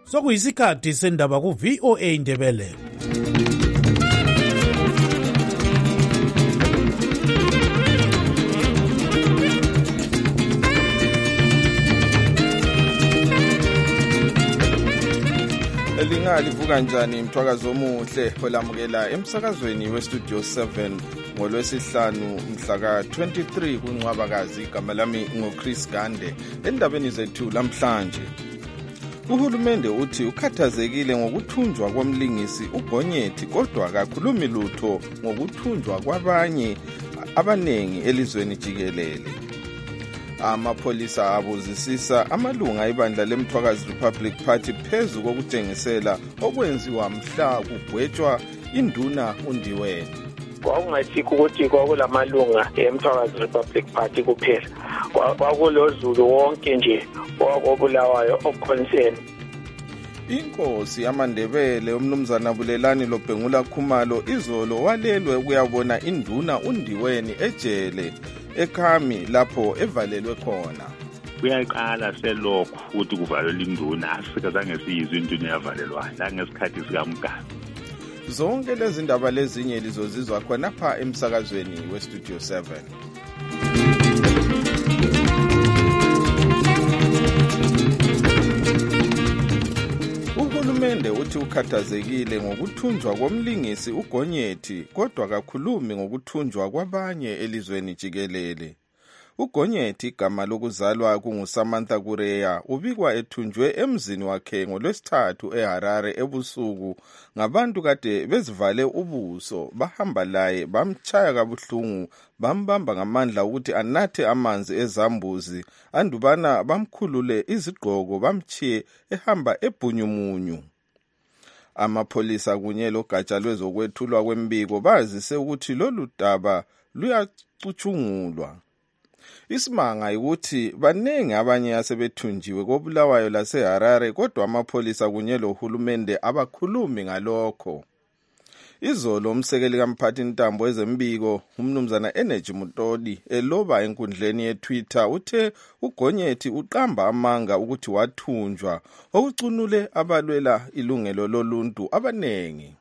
Sokuyisikhathi sendaba ku-VOA Indebele. Livuka njani mthwakazi omuhle olamukela emsakazweni westudio 7 ngolwesihlanu mhlaka 23 kuNcwabakazi. Igama lami ngoChris Gande. Endabeni zethu lamhlanje, uhulumende uthi ukhathazekile ngokuthunjwa komlingisi uGonyethi kodwa akakhulumi lutho ngokuthunjwa kwabanye abanengi elizweni jikelele. Amapholisa abuzisisa amalunga ibandla leMthwakazi Republic Party phezu kokutshengisela okwenziwa mhla kugwetshwa induna uNdiweni. Kwakungayisikho ukuthi kwakulamalunga eMthwakazi Republic Party kuphela, kwakulozulu wonke nje owakobulawayo oconcern. Inkosi yamaNdebele umnumzana Bulelani Lobhengula Khumalo izolo walelwe ukuyabona induna uNdiweni ejele eKhami lapho evalelwe khona. Kuyayiqala selokhu ukuthi kuvalelwe induna, asikazange siyizwe induna yavalelwa la ngesikhathi sikaMgaba. Zonke lezi ndaba lezinye lizozizwa khona pha emsakazweni westudio 7. Uhulumende uthi ukhathazekile ngokuthunjwa komlingisi uGonyethi kodwa akakhulumi ngokuthunjwa kwabanye elizweni jikelele. uGonyethi igama lokuzalwa kunguSamantha Kureya ubikwa ethunjwe emzini wakhe ngolwesithathu eHarare ebusuku ngabantu kade bezivale ubuso, bahamba laye bamchaya kabuhlungu, bambamba ngamandla ukuthi anathe amanzi ezambuzi andubana bamkhulule izigqoko bamchiye ehamba ebhunyumunyu. Amapholisa kunye logatsha lwezokwethulwa kwembiko bazise ukuthi lolu daba luyacuthungulwa. Isimanga ukuthi banengi abanye asebethunjiwe kobulawayo laseHarare kodwa amapholisa kunye lohulumende abakhulumi ngalokho. Izolo umsekeli kamphathi ntambo ezembiko umnumzana Energy Mutoli eloba enkundleni yeTwitter uthe uGonyethi uqamba amanga ukuthi wathunjwa okucunule abalwela ilungelo loluntu abanengi.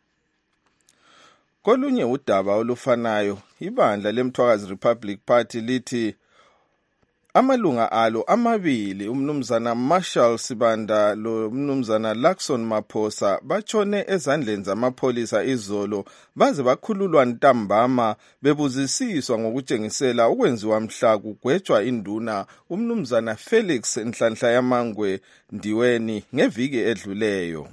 Kolunye udaba olufanayo ibandla leMthwakazi Republic Party lithi amalunga alo amabili umnumzana Marshall Sibanda lo umnumzana Lakson Maphosa batshone ezandleni zamapholisa izolo baze bakhululwa ntambama bebuzisiswa ngokutshengisela ukwenziwa mhla kugwetshwa induna umnumzana Felix Nhlanhla Yamangwe Ndiweni ngeviki edluleyo.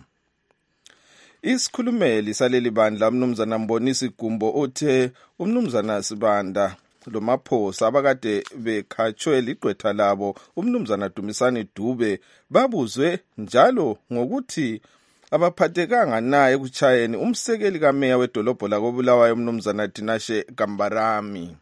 Isikhulumeli saleli bandla umnumzana Mbonisi Gumbo uthe umnumzana Sibanda lo maphosa abakade bekhatshwe ligqwetha labo umnumzana Dumisani Dube babuzwe njalo ngokuthi abaphathekanga naye ekuchayeni umsekeli kameya wedolobho lakobulawayo umnumzana Tinashe Gambarami.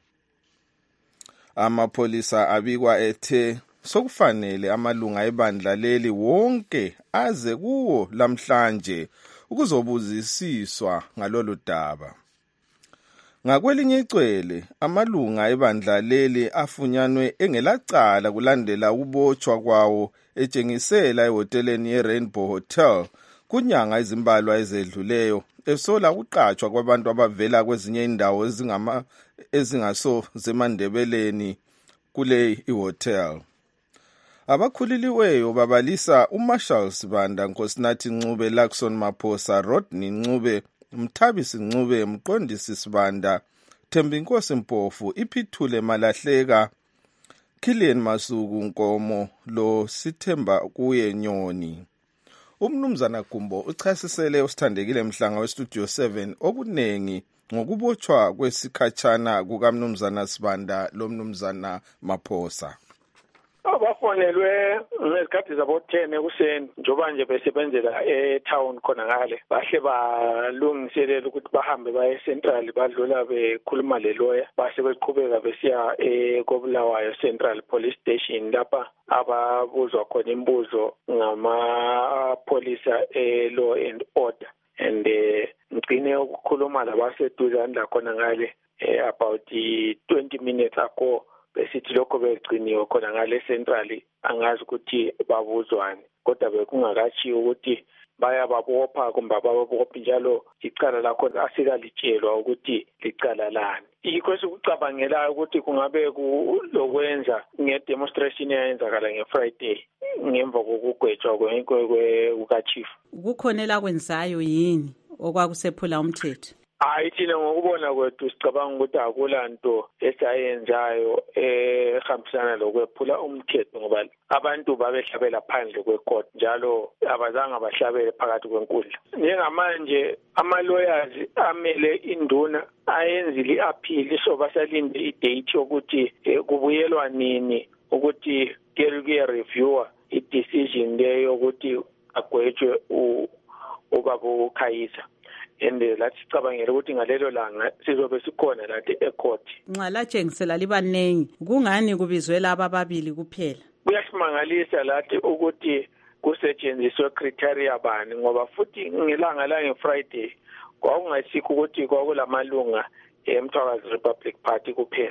Amapholisa abikwa ethe sokufanele amalunga ebandla leli wonke aze kuwo lamhlanje ukuzobuzisiswa ngalolu daba. Ngakwelinye icele amalunga ebandla leli afunyanwe engelacala kulandela ukubotshwa kwawo etshengisela ehoteleni yeRainbow Hotel kunyanga ezimbalwa ezedluleyo esola ukuqatshwa kwabantu abavela kwezinye indawo ezingaso zeMandebeleni kule ihotel. Abakhuliliweyo babalisa uMarshall Sibanda, Nkosinathi Ncube, Lakson Maphosa, Rodney Ncube, Mthabisi Ncube, Mqondisi Sibanda, Thembinkosi Mpofu, Iphithule Malahleka, Kilian Masuku Nkomo lo Sithemba kuye Nyoni. Umnumzana Gumbo uchasisele usithandekile mhlanga westudio 7 okunengi ngokubotshwa kwesikhatshana kukamnumzana Sibanda lo mnumzana Maphosa. Bafonelwe ngezikhathi zabo 10 ekuseni njoba nje besebenzela etown khona ngale, bahle balungiselela ukuthi bahambe baye eCentral badlula bekhuluma leloya bahle beqhubeka besiya eKobulawayo Central Police Station lapha ababuzwa khona imibuzo ngamapolisa law and order and ngicine ukukhuluma labaseduzane la khona ngale about 20 minutes ago besithi lokho begciniwe khona ngale central angazi ukuthi babuzwani kodwa bekungakachiyo ukuthi bayababopha kumbe ababophi njalo icala lakho asikalitshelwa ukuthi licala lani. Yikho sikucabangela ukuthi kungabe kulokwenza ngedemonstration eyenzakala ngeFriday ngemva kokugwetshwa kukachief. Kukhonela kwenzayo yini okwakusephula umthetho? Hayi thina ngokubona kwethu sicabanga ukuthi akulanto esayenzayo ehambisana lokwephula umthetho ngoba abantu babehlabela phandle kwecourt njalo abazange bahlabele phakathi kwenkundla. Njengamanje ama-lawyers amele induna ayenzile i-appeal so basalinde i-date yokuthi kubuyelwa nini ukuthi kuye-reviewer i-decision leyo ukuthi agwetshwe ubaba uKhayisa. Lathi sicabangela ukuthi ngalelo langa sizobe sikhona lathi ecourt. Nxa latshengisela libanengi kungani kubizwe laba ababili kuphela? Kuyasimangalisa lathi ukuthi kusetshenziswe criteria bani ngoba futhi ngelanga la ngeFriday kwakungasikho ukuthi kwakulamalunga eMthwakazi Republic Party kuphela.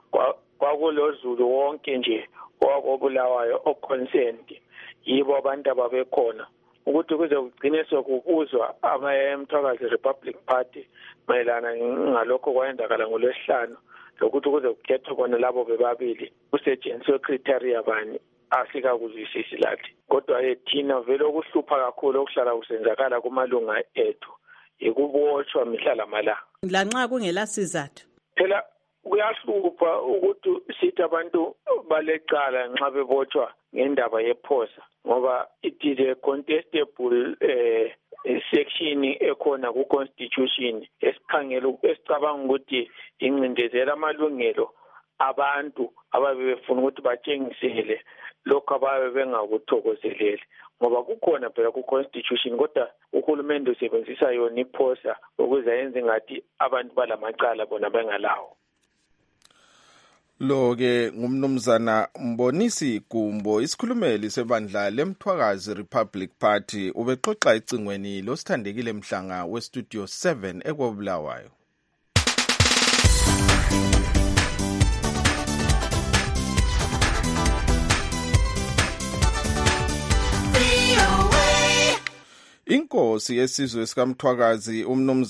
Kwakulozulu wonke nje owakobulawayo oconcerned yibo abantu ababekhona ukuthi kuze kugcine sokubuzwa abayeMthwakazi Republic Party mayelana ngalokho kwayenzakala ngoLwesihlanu lokuthi kuze kukhethwe bona labo bebabili kusetshenziswe criteria bani asikakuzwisisi lathi. Kodwa thina vele okuhlupha kakhulu okuhlala kusenzakala kumalunga ethu ikubotshwa mihla lamalanga. Lanxa kungela sizathu. Phela kuyahlupha ukuthi sithi abantu balecala nxa bebotshwa ngendaba yephosa ngoba it is a contestable section ekhona ku-constitution esicabanga ukuthi incindezela amalungelo abantu ababe befuna ukuthi batshengisele lokho ababe bengakuthokozeleli ngoba kukhona phela ku-constitution kodwa uhulumende usebenzisa yona iphosa ukuze yenze ngathi abantu balamacala bona bengalawo. Lo-ke ngumnumzana Mbonisi Gumbo, isikhulumeli sebandla leMthwakazi Republic Party, ubexoxa ecingweni losithandekile Mhlanga westudio 7 eKobulawayo. Inkosi yesizwe sikaMthwakazi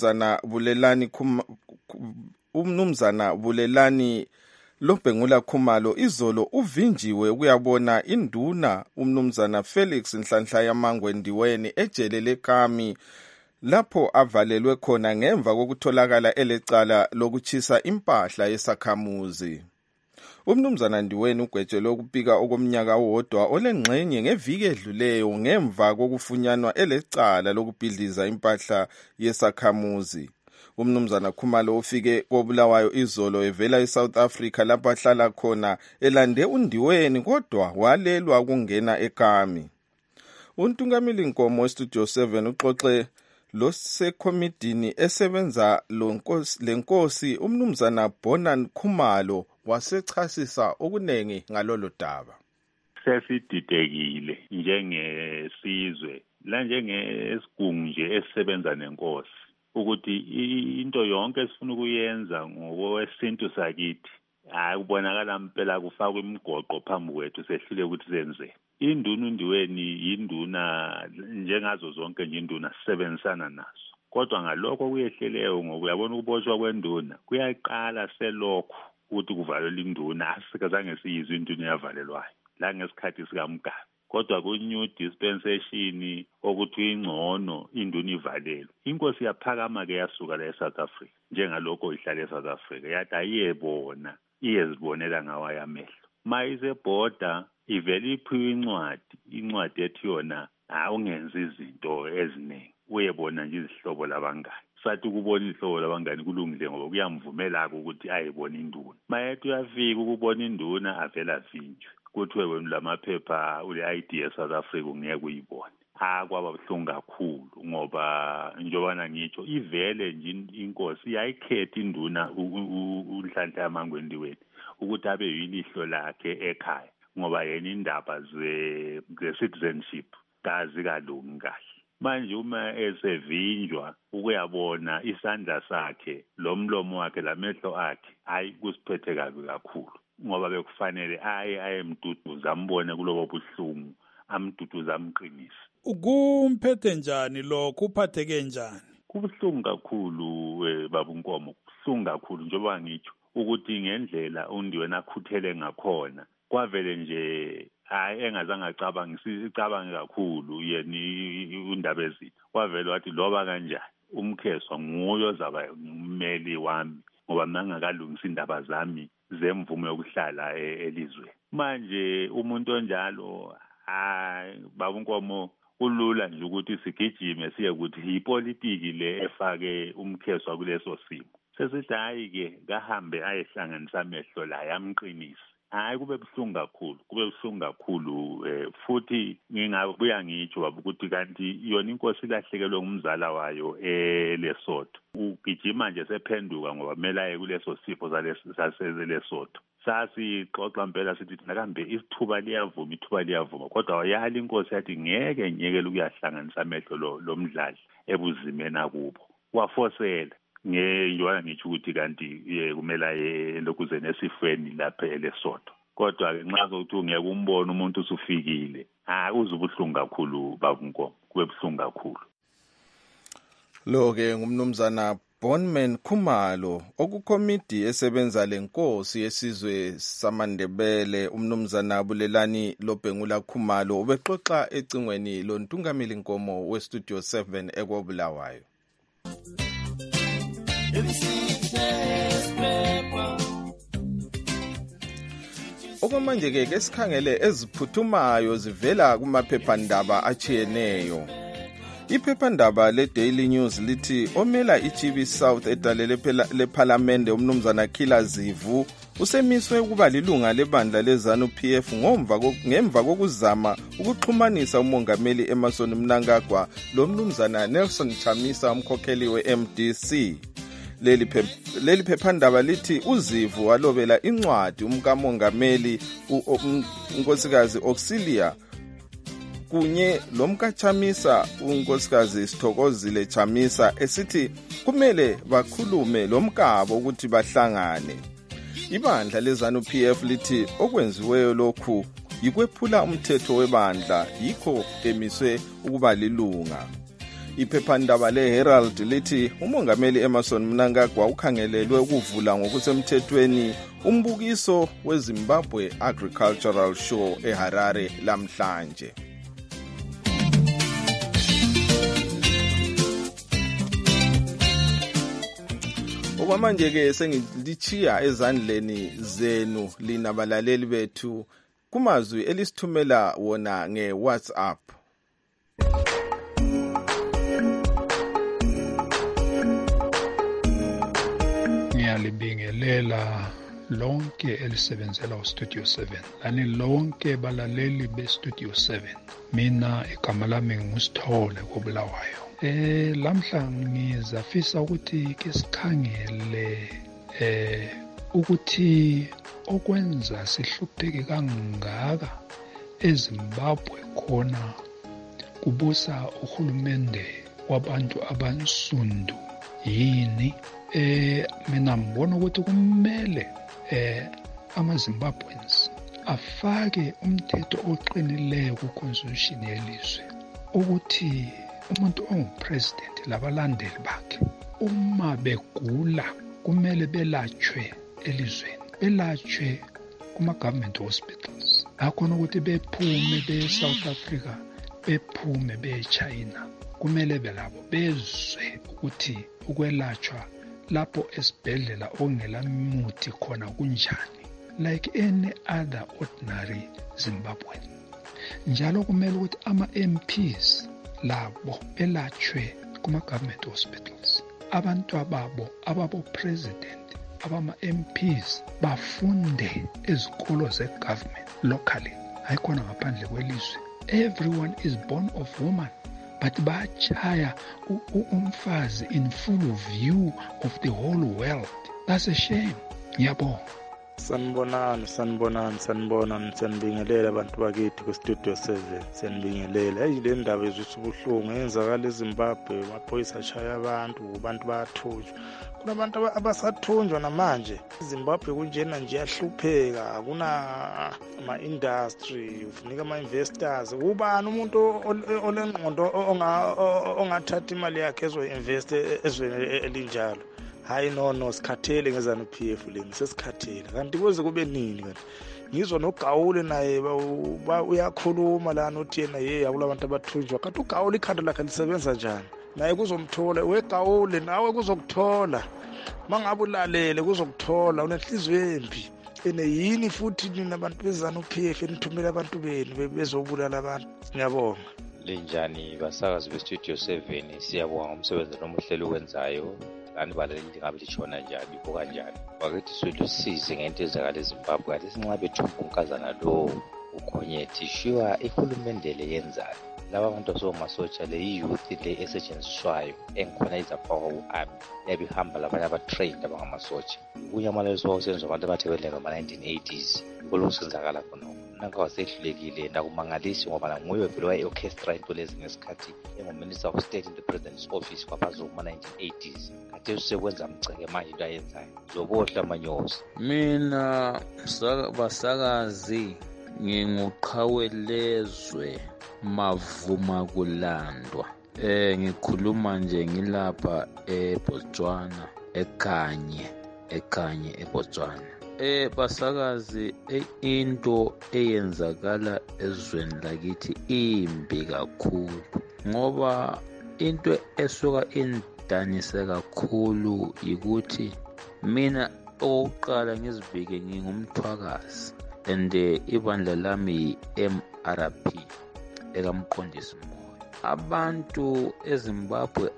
umnumzana Bulelani Lobhengula Khumalo izolo uvinjiwe ukuyabona induna umnumzana Felix Nhlanhla Yamangwe Ndiweni ejele leKami lapho avalelwe khona ngemva kokutholakala elecala lokuchisa impahla yesakhamuzi. Umnumzana Ndiweni ugwetshelwe ukupika okomnyaka owodwa olengxenye ngeviki edluleyo ngemva kokufunyanwa elecala lokubhidliza impahla yesakhamuzi. Umnumzana Khumalo ufike koBulawayo izolo evela eSouth Africa lapho ahlala khona elande uNdiweni kodwa walelwa ukungena eKami. Untungamili Nkomo westudio 7 uxoxe losekomidini esebenza lenkosi umnumzana Bonan Khumalo wasechasisa okunengi ngalolo daba. Sesididekile njengesizwe la njengesigungu nje esisebenza nenkosi ukuthi into yonke esifuna ukuyenza ngokwesintu sakithi kubonakala impela kufakwa imigoqo phambi kwethu sehlule ukuthi senze. Induna uNdiweni yinduna njengazo zonke nje induna sisebenzisana nazo kodwa ngalokho kuyehleleyo ngokuyabona ukubotshwa kwenduna kuyaqala selokho ukuthi kuvalelwe induna asikazange siyizwe induna yavalelwayo la ngesikhathi sikaMgabe kodwa ku-new dispensation okuthi ingcono induna ivalelwe. Inkosi yaphakama-ke yasuka la eSouth Africa njengalokho ihlala eSouth Africa yathi ayebona iyezibonela ngawayo amehlo. Mayisebhoda ivele iphiwe incwadi ethi yona ungenza izinto eziningi uyebona nje izihlobo labangani. Sathi ukubona izihlobo labangani kulungile ngoba kuyamvumela ukuthi ayebona induna. Mayethi uyafika ukubona induna avela avinjwe kuthiwe wena lamaphepha ule-ID eSouth Africa ungeke uyibone. Kwaba buhlungu kakhulu ngoba njobana ngitsho ivele nje inkosi yayikhetha induna uNhlanhla Yamangwe Ndiweni ukuthi abe yilihlo lakhe ekhaya ngoba yena indaba ze-citizenship kazi kalungi kahle. Manje uma esevinjwa ukuyabona isandla sakhe lo mlomo wakhe lamehlo akhe hayi kusiphethe kabi kakhulu ngoba bekufanele aye emduduza ambone kulobo buhlungu amduduza amqinise. Kumphethe njani lo, kuphatheke njani? Kubuhlungu kakhulu baba uNkomo, kubuhlungu kakhulu njengoba ngitsho ukuthi ngendlela uNdiwe nakhuthele ngakhona kwavele nje hayi engazange acabange kakhulu yena undaba ezitha. Kwavele wathi loba kanjani uMkheswa nguye ozaba ummeli wami ngoba mina ngakalungisa indaba zami zemvumo yokuhlala elizweni. Manje umuntu onjalo baba uNkomo kulula nje ukuthi sigijime siye ukuthi ipolitiki le efake uMkheswa kuleso simo. Sesithi hayi-ke kahambe ayehlanganisa amehlo la yamqinisa. Hayi kube buhlungu kakhulu futhi ngingabuya ngitsho baba ukuthi kanti yona inkosi ilahlekelwe ngumzala wayo eLesotho. Ugijima nje sephenduka ngoba kumele aye kuleso sifo saseLesotho. Sasixoxa impela sithi thina kambe ithuba liyavuma kodwa wayala inkosi yathi ngeke nyekele ukuyahlanganisa amehlo lomdlali ebuzimeni akubo. Wafosela njengoba ngitsho ukuthi kanti kumele aye lokuze nesifweni lapha eLesotho. Kodwa-ke nxa zokuthi ungeke umbone umuntu usufikile, uzubuhlungu kakhulu baba uNkomo, kube buhlungu kakhulu. Lo-ke ngumnumzana Bonman Khumalo okukomidi esebenza lenkosi yesizwe samaNdebele. Umnumzana Bulelani Lobhengula Khumalo ubexoxa ecingweni lontungameli Nkomo weStudio 7 eKobulawayo. Okwamanje-ke kesikhangele eziphuthumayo zivela kumaphephandaba achiyeneyo. Iphephandaba le-Daily News lithi omela iChibi South edale lephalamende umnumzana Khila Zivu usemiswe ukuba lilunga lebandla leZANU-PF ngemva kokuzama ukuxhumanisa umongameli Emmerson Mnangagwa lomnumzana Nelson Chamisa umkhokheli we-MDC. Leli phephandaba lithi uZivu walobela incwadi umkamongameli unkosikazi Auxilia kunye lomkachamisa unkosikazi Sithokozile Chamisa esithi kumele bakhulume lomkabo ukuthi bahlangane. Ibandla leZANU-PF lithi okwenziweyo lokhu yikwephula umthetho webandla yikho emiswe ukuba lilunga. Iphephandaba leHerald lithi umongameli Emmerson Mnangagwa ukhangelelwe ukuvula ngokusemthethweni umbukiso weZimbabwe Agricultural Show eHarare lamhlanje. Okwamanje-ke sengilichiya ezandleni zenu lina balaleli bethu kumazwi elisithumela wona ngeWhatsApp. Ngiyalibingelela lonke elisebenzela uStudio 7 lani lonke balaleli beStudio 7. Mina igama lami nguSithole Kobulawayo. Lamhla ngizafisa ukuthi ke sikhangele ukuthi okwenza sihlupheke kangaka eZimbabwe khona kubusa uhulumende wabantu abansundu yini. Mina ngibona ukuthi kumele amaZimbabweans afake umthetho oqinileyo ku-constitution yelizwe ukuthi umuntu ongupresident labalandeli bakhe uma begula kumele belatshwe elizweni, belatshwe kuma-government hospitals. Akhona ukuthi bephume be-South Africa, bephume be-China, kumele belabo bezwe ukuthi ukwelatshwa lapho esibhedlela ongela muthi khona kunjani, like any other ordinary Zimbabwean. Njalo kumele ukuthi ama-MPs labo belatshwe kuma-government hospitals. Abantu ababo president, abama-MPs bafunde ezikolo ze-government locally, hayikhona ngaphandle kwelizwe. Everyone is born of woman, but bachaya umfazi in full view of the whole world. That's a shame. Ngiyabonga. Sanibonani, siyanibingelela abantu bakithi ku-Studio 7, siyanibingelela. Le ndaba ezwisa ubuhlungu yenzakala eZimbabwe, amaphoyisa ashaya abantu bayathunjwa. Kunabantu abasathunjwa namanje. eZimbabwe kunjena nje yahlupheka, akuna ama-industry, ufunika ama-investors. Ubani umuntu olengqondo ongathatha imali yakhe ezo-invest ezweni elinjalo? Hayi no, sikhathele ngeZANU-PF leni, sesikhathele. Kanti kuze kube nini kanti? Ngizwa noGawule naye uyakhuluma lana uthi yena akulabantu abathunjwa. Kanti uGawule ikhanda lakhe lisebenza njani? Naye kuzomthola, weGawule nawe kuzokuthola. Mangabe ulalele kuzokuthola, unenhliziyo embi. Yini futhi nina abantu beZANU-PF enithumela abantu benu bezobulala abantu? Ngiyabonga. Linjani basakazi beStudio 7, siyabonga ngomsebenzi nomuhlelo wenzayo. Lani baleli ngabe litshona njani bibo kanjani? Wakithi silusize ngento ezakala eZimbabwe, kanti sinxa bethumba unkazana lo ukhonyethi shiwa ihulumende le yenzayo. Laba abantu asomasotsha le youth le esetshenziswayo engikhona izapower uarmy yabihamba labanye abatrained abangamasotsha. Kunyamalaliswa usenzo abantu abathebeleka ngama-1980s kulusenzakala khona. Nanka wasehlulekile ndakumangalisi ngoba nguye vele waye-orchestra into lezi ngesikhathi engu-Minister of State in the President's Office kwabazo kuma-1980s. Kade sekwenza mceke manje into ayenzayo zobohla amanyosi. Mina basakazi nginguqhawelezwe Mavuma Kulandwa. Ngikhuluma nje ngilapha eBotswana, eKanye eBotswana. Basakazi into eyenzakala ezweni lakithi imbi kakhulu, ngoba into esuka indanise kakhulu ukuthi mina oqala ngizibike ngingumthwakazi and ibandla lami yi-MRP ekamqondisi moya. Abantu eZimbabwe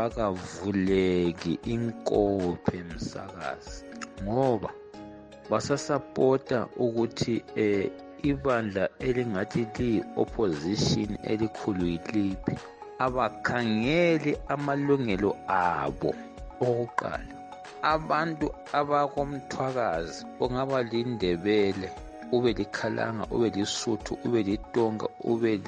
abakavuleki inkophe msakazi, ngoba basasapota ukuthi ibandla elingathi li-opposition elikhulu yiliphi. Abakhangeli amalungelo abo. Okokuqala, abantu abakomthwakazi ongaba lindebele, ube likhalanga, ube lisuthu, ube litonga, ube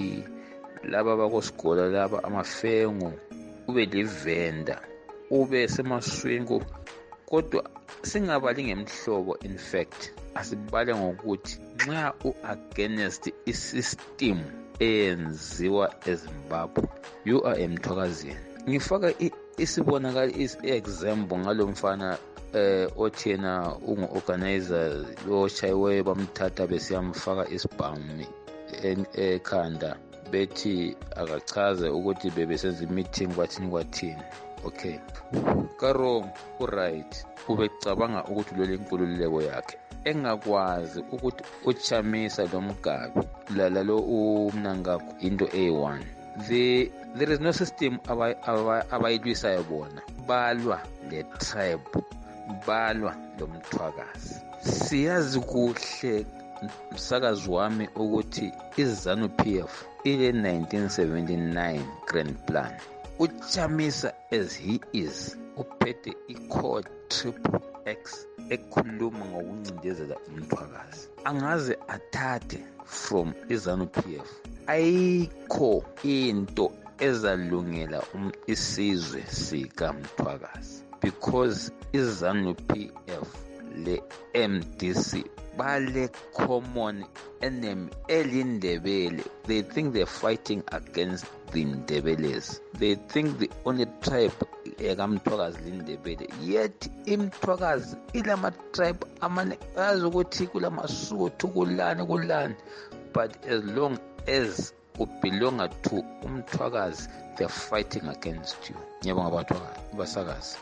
laba bakosigola laba amafengu, ube livenda, ube semaswingo. Kodwa singabali ngemhlobo, in fact asibale ngokuthi nxa u-against isystem eyenziwa eZimbabwe, you are emthwakazini. Ngifaka isibonakala example ngalo mfana othi yena ungu-organizer lo shayiwe bamthatha besiyamfaka isibhamu ekhanda, bethi akachaze ukuthi bebesenza meeting kwathini. Okay, Karong uright, ubecabanga ukuthi lo lenkululeko yakhe engakwazi ukuthi uchamisa lo mgabi lo umnangakho into A1. There is no system abayilwisayo bona, balwa le tribe, balwa lo mthwakazi. Siyazi kuhle msakazi wami ukuthi iZANU-PF ile 1979 grand plan. Uchamisa as he is uphethe i-code XXX ekhuluma ngokuncindezela umthwakazi. Angaze athathe from iZANU-PF. Ayikho into ezalungela isizwe sikamthwakazi, because iZANU-PF le MDC bale common enemy elindebele. They think they're fighting against the Ndebeles. They think the only tribe ekamthwakazi lindebele, yet imthwakazi ilama tribe amane azi ukuthi kulamasuthu kulani, but as long as ubelonga to umthwakazi, they're fighting against you. Ngiyabonga abathwakazi basakazi.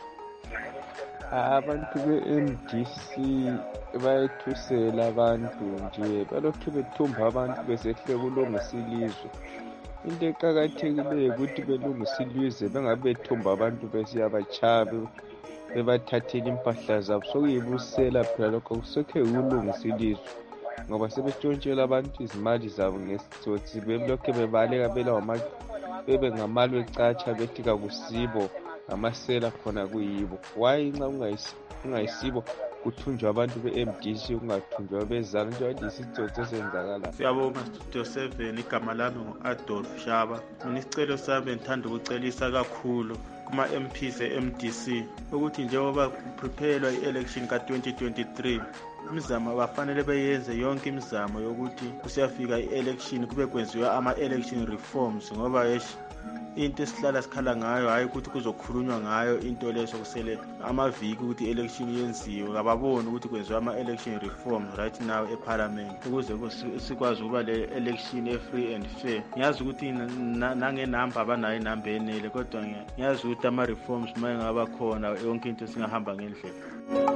Abantu be-MDC bayethusela abantu nje, balokhu bethumba abantu besehle kulungisa ilizwe. Into eqakathekileyo ukuthi belungisa ilizwe, bengabe bethumba abantu besiyabachabe bebathathela impahla zabo. Sokuyibusela phela lokho, kusokhe ukulungisa ilizwe, ngoba sebetshontshela abantu izimali zabo ngesitsotsi, belokhu bebaleka bebe ngamalo ecatsha bethi kakusibo, amasela khona kuyibo. Why nxa ungayisibo kuthunjwa abantu be-MDC kungathunjwa bezana njengoba isitsotsi esenzakala. Siyabonga Studio 7, igama lami ngu-Adolf Shaba. Mina isicelo sami ngithanda ukucelisa kakhulu kuma-MPs e-MDC ukuthi njengoba kuprephelwa i-election ka-2023 imizamo bafanele beyenze yonke imizamo yokuthi kusiyafika i-election kube kwenziwa ama-election reforms ngoba into esihlala sikhala ngayo hayi ukuthi kuzokhulunywa ngayo into leso kusele amaviki ukuthi election yenziwe ababoni ukuthi kwenziwa ama-election reforms right now eparliament ukuze sikwazi ukuba le election e-free and fair. Ngiyazi ukuthi nangenamba abanayo inamba enele kodwa ngiyazi ukuthi ama-reforms uma engaba khona yonke into singahamba ngendlela.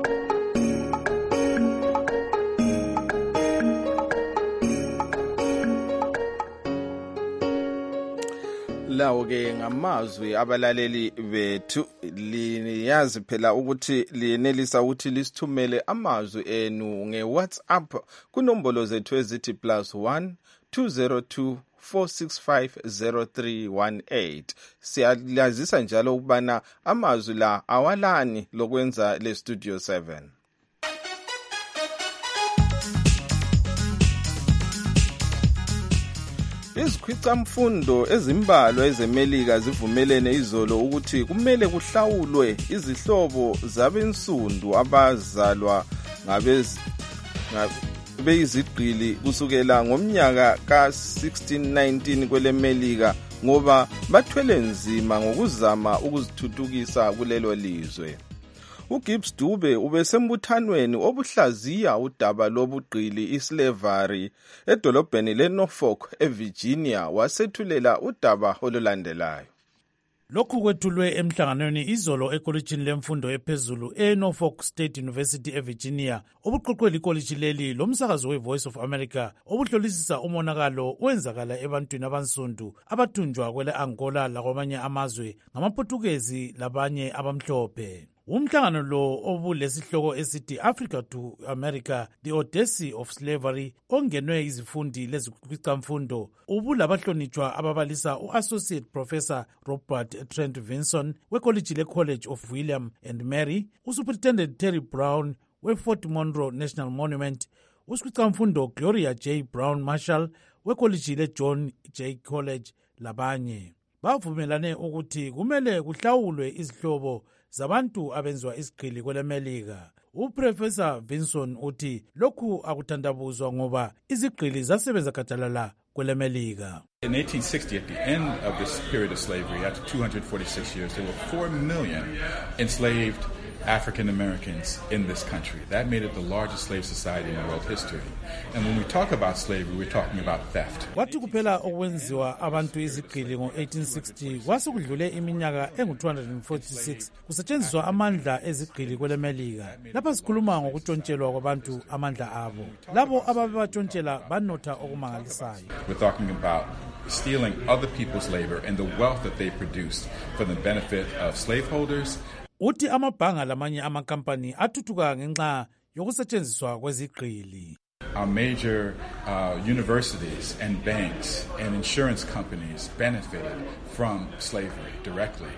Lawo ke ngamazwi abalaleli bethu liyazi phela ukuthi liyenelisa ukuthi lisithumele amazwi enu ngeWhatsApp kunombolo zethu ezithi +1 202 4650318. Siyalazisa njalo ukubana amazwi la awalani lokwenza le Studio 7. Izikhwicamfundo ezimbalwa ezemelika zivumelene izolo ukuthi kumele kuhlawulwe izihlobo zabensundu abazalwa beyizigqili kusukela ngomnyaka ka-1619 kwelemelika ngoba bathwele nzima ngokuzama ukuzithuthukisa kulelo lizwe. uGibbs Dube ubesembuthanweni obuhlaziya udaba lobugqili islavery edolobheni leNorfolk eVirginia wasethulela udaba olulandelayo. Lokhu kwethulwe emhlanganweni izolo ekolitshini lemfundo ephezulu eNorfolk State University eVirginia obuqoqwe likolitshi leli lomsakazo weVoice of America obuhlolisisa umonakalo owenzakala ebantwini abansundu abathunjwa kwele Angola lakwamanye amazwe ngamaPortuguese labanye abamhlophe. Umhlangano lo obulesihloko esithi Africa to America, the Odyssey of Slavery ongenwe izifundi lezikhwicamfundo ubulabahlonitshwa ababalisa u-Associate Professor Robert Trent Vinson wekolitshi le-College of William and Mary, uSuperintendent Terry Brown we-Fort Monroe National Monument, usikhwicamfundo Gloria J. Brown Marshall wekolitshi le-John J. College labanye. Bavumelane ukuthi kumele kuhlawulwe izihlobo zabantu abenziwa isigqili kwelemelika. Uprofessor Vinson uthi lokhu akuthandabuzwa ngoba izigqili zasebenza gadalala kwelemelika. In 1860, at the end of this period of slavery, after 246 years, there were 4 million enslaved African Americans in this country. That made it the largest slave society in world history. And when we talk about slavery, we're talking about theft. Kwathi kuphela okwenziwa abantu izigqili ngo-1860 kwasekudlule iminyaka engu-246 kusetshenziswa amandla ezigqili kwelemelika. Lapha sikhuluma ngokuntshontshelwa kwabantu amandla abo. Labo ababebatshontshela banotha okumangalisayo. We're talking about stealing other people's labor and the wealth that they produced for the benefit of slaveholders. Uthi amabhanga lamanye amakampani athuthuka ngenxa yokusetshenziswa kwezigqili. Our major universities and banks and insurance companies benefited from slavery directly.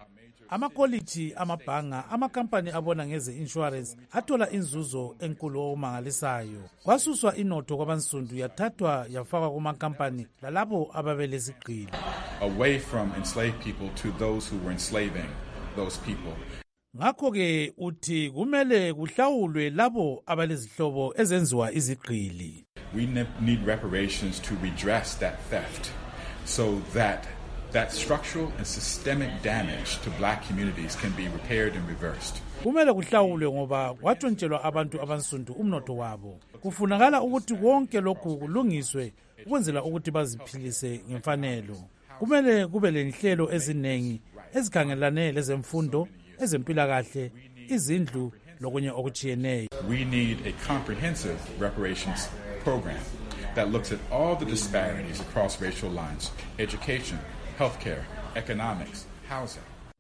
Amakolitshi, amabhanga, amakampani abona ngeze insurance athola inzuzo enkulu omangalisayo. Kwasuswa inotho kwabansundu yathathwa yafakwa kumakampani lalabo ababelezigqili. Away from enslaved people to those who were enslaving those people. Ngakho ke uthi kumele kuhlawulwe labo abalezihlobo ezenziwa izigqili. We need reparations to redress that theft so that structural and systemic damage to black communities can be repaired and reversed. Kumele kuhlawulwe ngoba kwatshontshela abantu abansundu umnotho wabo. Kufunakala ukuthi konke lokhu kulungiswe ukwenzela ukuthi baziphilise ngemfanelo. Kumele kube lenhlelo ezinengi ezikhangelane lezemfundo, ezempilakahle, izindlu lokunye okuchiyeneyo. We need a comprehensive reparations program that looks at all the disparities across racial lines: education, healthcare, economics, housing.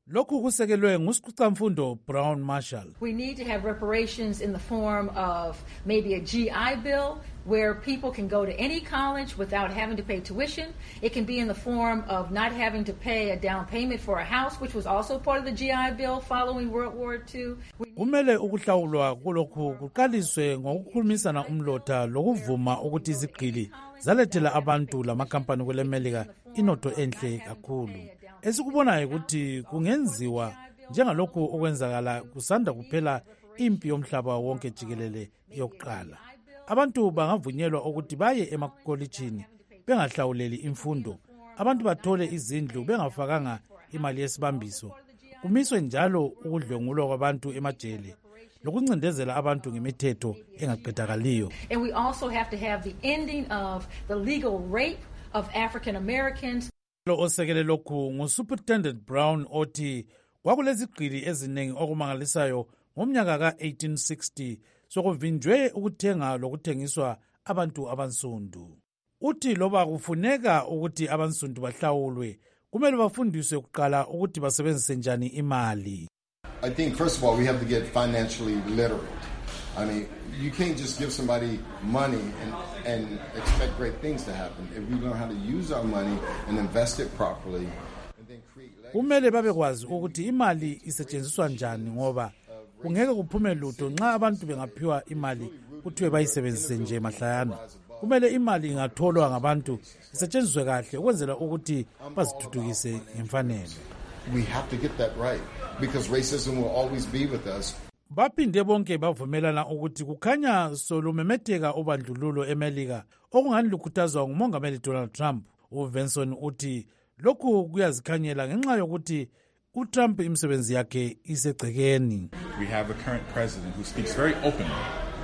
Lokhu kusekelwe nguSikhwamfundo Brown Marshall. We need to have reparations in the form of maybe a GI bill where people can go to any college without having to pay tuition. It can be in the form of not having to pay a down payment for a house, which was also part of the GI bill following World War II. Kumele ukuhlawulwa kulokhu kuqaliswe ngokukhulumisana umlotha lokuvuma ukuthi izigqili zalethela abantu lamakampani kwele Melika inotho enhle kakhulu. Esikubonayo ukuthi kungenziwa njengalokhu okwenzakala kusanda kuphela impi yomhlaba wonke jikelele yokuqala. Abantu bangavunyelwa ukuthi baye emakolitshini bengahlawuleli imfundo. Abantu bathole izindlu bengafakanga imali yesibambiso. Kumiswe njalo ukudlwengulwa kwabantu emajele lokuncindezela abantu ngemithetho engaqedakaliyo. And we also have to have the ending of the legal rape of African Americans. Osekele lokhu nguSuperintendent Brown othi kwakulezigqili eziningi okumangalisayo ngomnyaka ka-1860 sokuvinjwe ukuthenga lokuthengiswa abantu abansundu. Uthi loba kufuneka ukuthi abansundu bahlawulwe kumele bafundiswe kuqala ukuthi basebenzise njani imali. I think first of all we have to get financially literate. I mean, you can't just give somebody money and expect great things to happen. If we learn how to use our money and invest it properly and then create legacy. Kumele babekwazi ukuthi imali isetshenziswa njani ngoba kungeke kuphume lutho nxa abantu bengaphiwa imali kuthiwe bayisebenzise nje mahlayana. Kumele imali ingatholwa ngabantu isetshenziswe kahle ukwenzela ukuthi bazithuthukise ngemfanelo. We have to get that right because racism will always be with us. Baphinde bonke bavumelana ukuthi kukhanya solumemetheka ubandlululo eMelika okungani lukhuthazwa ngumongameli Donald Trump. uVenson uthi lokhu kuyazikhanyela ngenxa yokuthi uTrump imisebenzi yakhe isegcekeni. We have a current president who speaks very openly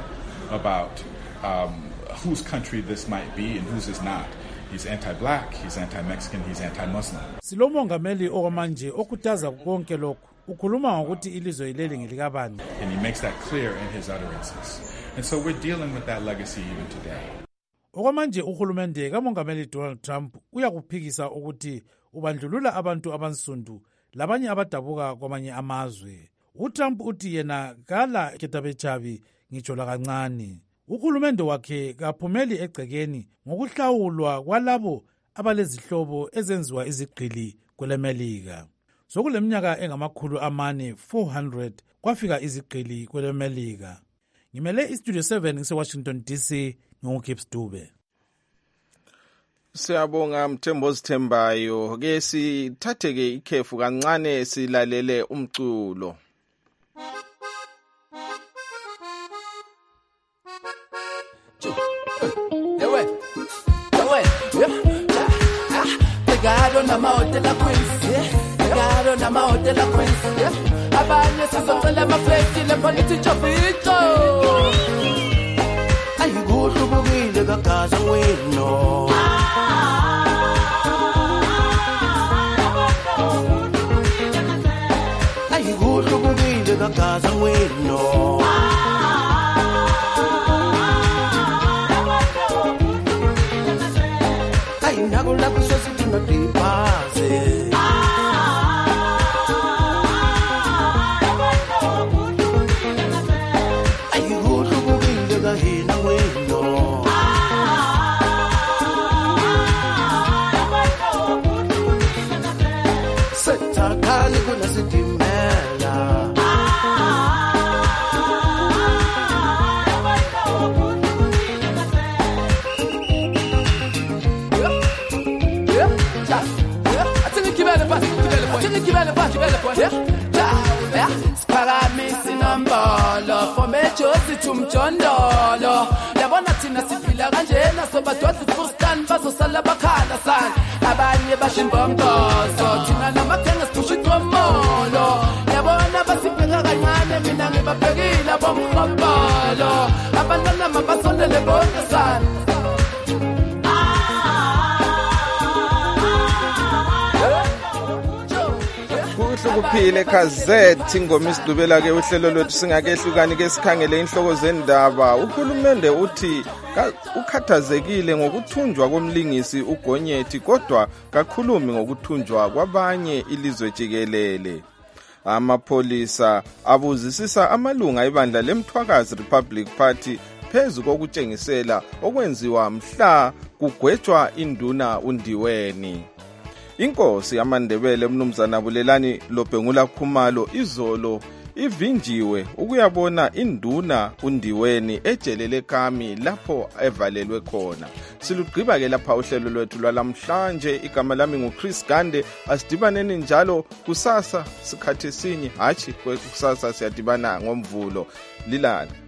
about whose country this might be and whose is not. He's anti-black, he's anti-Mexican, he's anti-Muslim. Silomongameli okwamanje okhuthaza konke lokhu. Ukhuluma ngokuthi ilizwe ileli ngelikabani. And he makes that clear in his utterances. And so we're dealing with that legacy even today. Okwamanje uhulumende kamongameli Donald Trump uyakuphikisa ukuthi ubandlulula abantu abansundu labanye abadabuka kwamanye amazwe. uTrump uthi yena kala ketabechabi ngitsho la kancane. Uhulumende wakhe kaphumeli egcekeni ngokuhlawulwa kwalabo abalezihlobo ezenziwa izigqili kwelemelika. Sokuleminyaka engamakhulu amane 400 kwafika izigqili kwelemelika. Ngimele iStudio 7 ngise-Washington DC ngoGibbs Dube. Siyabonga Mthembo Zithembayo. Ke sithatheke ikhefu kancane silalele umculo. Pegado na maote la Queens, pegado na maote la Queens. Abanye sizocela amafleti lepoliti chofito. Ayikuhle kubukile kagaza wena. Ayikuhle kubukile kagaza wena. Nakula kusosi tunadipaze ayikuhle kubile kahina wena sethakani kunasitimela Sparamis inambala fomejosi tumjondolo yabona thina siphila kanjena sobadwazi fustan bazosala bakhala sana abanye bashimbombozo thina namakhenga sipushitwa molo yabona basibheka kancane mina ngibabhekile bomkhambalo abantwana mabasondele bonke sana. Kuphile khazethi ingoma isidubela ke uhlelo lwethu singakehlukani ke sikhangele inhloko zendaba. Uhulumende uthi ukhathazekile ngokuthunjwa komlingisi uGonyethi kodwa kakhulumi ngokuthunjwa kwabanye ilizwe jikelele. Amapholisa abuzisisa amalunga ebandla leMthwakazi Republic Party phezu kokutshengisela okwenziwa mhla kugwetshwa induna uNdiweni. Inkosi yamaNdebele uMnumzana Bulelani Lobhengula Khumalo izolo ivinjiwe ukuyabona induna uNdiweni ejelele Kami lapho evalelwe khona. Silugqiba ke lapha uhlelo lwethu lwalamhlanje. Igama lami nguChris Gande. Asidibaneni njalo kusasa sikhathi sinye, hatshi kusasa siyadibana ngoMvulo. Lilana.